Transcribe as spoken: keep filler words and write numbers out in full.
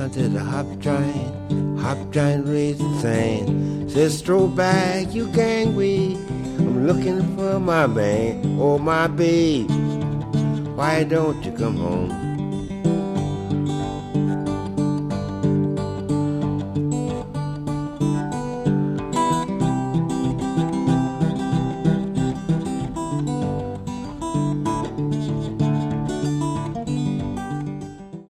down to the hop joint, hop joint raising sand. Says throw back, you gangway. I'm looking for my man, oh my babe. Why don't you come home?